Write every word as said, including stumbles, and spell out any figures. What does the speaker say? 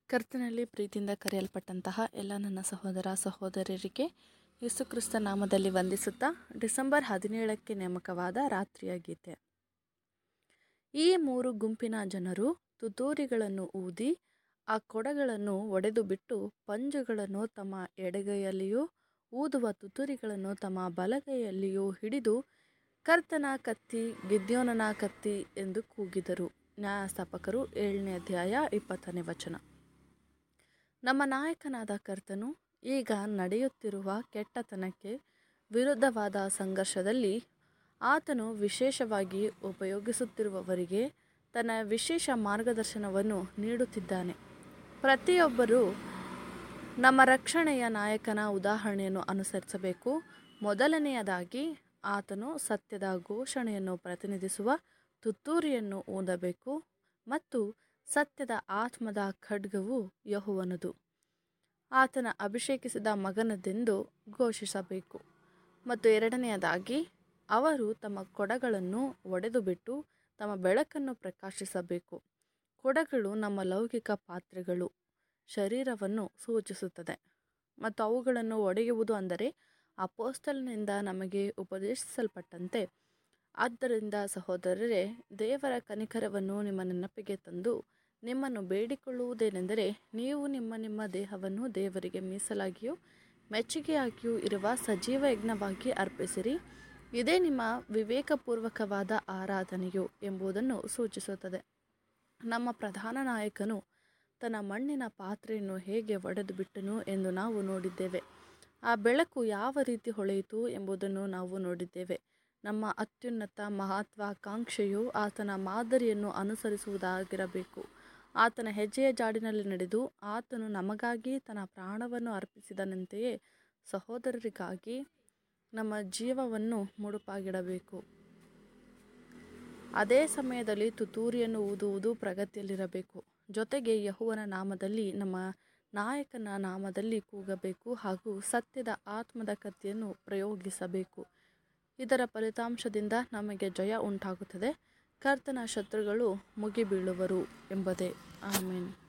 ಕರ್ತನಲ್ಲಿ ಪ್ರೀತಿಯಿಂದ ಕರೆಯಲ್ಪಟ್ಟಂತಹ ಎಲ್ಲ ನನ್ನ ಸಹೋದರ ಸಹೋದರರಿಗೆ ಯೇಸುಕ್ರಿಸ್ತ ನಾಮದಲ್ಲಿ ವಂದಿಸುತ್ತಾ ಡಿಸೆಂಬರ್ ಹದಿನೇಳಕ್ಕೆ ನೇಮಕವಾದ ರಾತ್ರಿಯ ಗೀತೆ. ಈ ಮೂರು ಗುಂಪಿನ ಜನರು ತುತ್ತೂರಿಗಳನ್ನು ಊದಿ ಆ ಕೊಡಗಳನ್ನು ಒಡೆದು ಬಿಟ್ಟು ಪಂಜುಗಳನ್ನು ತಮ್ಮ ಎಡಗೈಯಲ್ಲಿಯೂ ಊದುವ ತುತ್ತೂರಿಗಳನ್ನು ತಮ್ಮ ಬಲಗೈಯಲ್ಲಿಯೂ ಹಿಡಿದು ಕರ್ತನ ಕತ್ತಿ ಗಿದ್ಯೋನನ ಕತ್ತಿ ಎಂದು ಕೂಗಿದರು. ನ್ಯಾಯಸ್ಥಾಪಕರು ಏಳನೇ ಅಧ್ಯಾಯ ಇಪ್ಪತ್ತನೇ ವಚನ. ನಮ್ಮ ನಾಯಕನಾದ ಕರ್ತನು ಈಗ ನಡೆಯುತ್ತಿರುವ ಕೆಟ್ಟತನಕ್ಕೆ ವಿರುದ್ಧವಾದ ಸಂಘರ್ಷದಲ್ಲಿ ಆತನು ವಿಶೇಷವಾಗಿ ಉಪಯೋಗಿಸುತ್ತಿರುವವರಿಗೆ ತನ್ನ ವಿಶೇಷ ಮಾರ್ಗದರ್ಶನವನ್ನು ನೀಡುತ್ತಿದ್ದಾನೆ. ಪ್ರತಿಯೊಬ್ಬರೂ ನಮ್ಮ ರಕ್ಷಣೆಯ ನಾಯಕನ ಉದಾಹರಣೆಯನ್ನು ಅನುಸರಿಸಬೇಕು. ಮೊದಲನೆಯದಾಗಿ ಆತನು ಸತ್ಯದ ಘೋಷಣೆಯನ್ನು ಪ್ರತಿನಿಧಿಸುವ ತುತ್ತೂರಿಯನ್ನು ಊದಬೇಕು ಮತ್ತು ಸತ್ಯದ ಆತ್ಮದ ಖಡ್ಗವು ಯೆಹೋವನದು, ಆತನ ಅಭಿಷೇಕಿಸಿದ ಮಗನದೆಂದು ಘೋಷಿಸಬೇಕು. ಮತ್ತು ಎರಡನೆಯದಾಗಿ ಅವರು ತಮ್ಮ ಕೊಡಗಳನ್ನು ಒಡೆದು ಬಿಟ್ಟು ತಮ್ಮ ಬೆಳಕನ್ನು ಪ್ರಕಾಶಿಸಬೇಕು. ಕೊಡಗಳು ನಮ್ಮ ಲೌಕಿಕ ಪಾತ್ರೆಗಳು, ಶರೀರವನ್ನು ಸೂಚಿಸುತ್ತದೆ ಮತ್ತು ಅವುಗಳನ್ನು ಒಡೆಯುವುದು ಅಂದರೆ ಅಪೊಸ್ತಲನಿಂದ ನಮಗೆ ಉಪದೇಶಿಸಲ್ಪಟ್ಟಂತೆ. ಆದ್ದರಿಂದ ಸಹೋದರರೇ, ದೇವರ ಕನಿಕರವನ್ನು ನಿಮ್ಮ ನೆನಪಿಗೆ ತಂದು ನಿಮ್ಮನ್ನು ಬೇಡಿಕೊಳ್ಳುವುದೇನೆಂದರೆ, ನೀವು ನಿಮ್ಮ ನಿಮ್ಮ ದೇಹವನ್ನು ದೇವರಿಗೆ ಮೀಸಲಾಗಿಯೂ ಮೆಚ್ಚುಗೆಯಾಗಿಯೂ ಇರುವ ಸಜೀವ ಯಜ್ಞವಾಗಿ ಅರ್ಪಿಸಿರಿ, ಇದೇ ನಿಮ್ಮ ವಿವೇಕಪೂರ್ವಕವಾದ ಆರಾಧನೆಯು ಎಂಬುದನ್ನು ಸೂಚಿಸುತ್ತದೆ. ನಮ್ಮ ಪ್ರಧಾನ ನಾಯಕನು ತನ್ನ ಮಣ್ಣಿನ ಪಾತ್ರೆಯನ್ನು ಹೇಗೆ ಒಡೆದು ಬಿಟ್ಟನು ಎಂದು ನಾವು ನೋಡಿದ್ದೇವೆ. ಆ ಬೆಳಕು ಯಾವ ರೀತಿ ಹೊಳೆಯಿತು ಎಂಬುದನ್ನು ನಾವು ನೋಡಿದ್ದೇವೆ. ನಮ್ಮ ಅತ್ಯುನ್ನತ ಮಹತ್ವಾಕಾಂಕ್ಷೆಯು ಆತನ ಮಾದರಿಯನ್ನು ಅನುಸರಿಸುವುದಾಗಿರಬೇಕು. ಆತನ ಹೆಜ್ಜೆಯ ಜಾಡಿನಲ್ಲಿ ನಡೆದು ಆತನು ನಮಗಾಗಿ ತನ್ನ ಪ್ರಾಣವನ್ನು ಅರ್ಪಿಸಿದಂತೆಯೇ ಸಹೋದರರಿಗಾಗಿ ನಮ್ಮ ಜೀವವನ್ನು ಮುಡುಪಾಗಿಡಬೇಕು. ಅದೇ ಸಮಯದಲ್ಲಿ ತುತ್ತೂರಿಯನ್ನು ಊದುವುದು ಪ್ರಗತಿಯಲ್ಲಿರಬೇಕು. ಜೊತೆಗೆ ಯೆಹೋವನ ನಾಮದಲ್ಲಿ, ನಮ್ಮ ನಾಯಕನ ನಾಮದಲ್ಲಿ ಕೂಗಬೇಕು ಹಾಗೂ ಸತ್ಯದ ಆತ್ಮದ ಕತ್ತಿಯನ್ನು ಪ್ರಯೋಗಿಸಬೇಕು. ಇದರ ಫಲಿತಾಂಶದಿಂದ ನಮಗೆ ಜಯ ಉಂಟಾಗುತ್ತದೆ, ಕರ್ತನ ಶತ್ರುಗಳು ಮುಗಿಬೀಳುವರು ಎಂಬುದೇ. ಆಮೆನ್.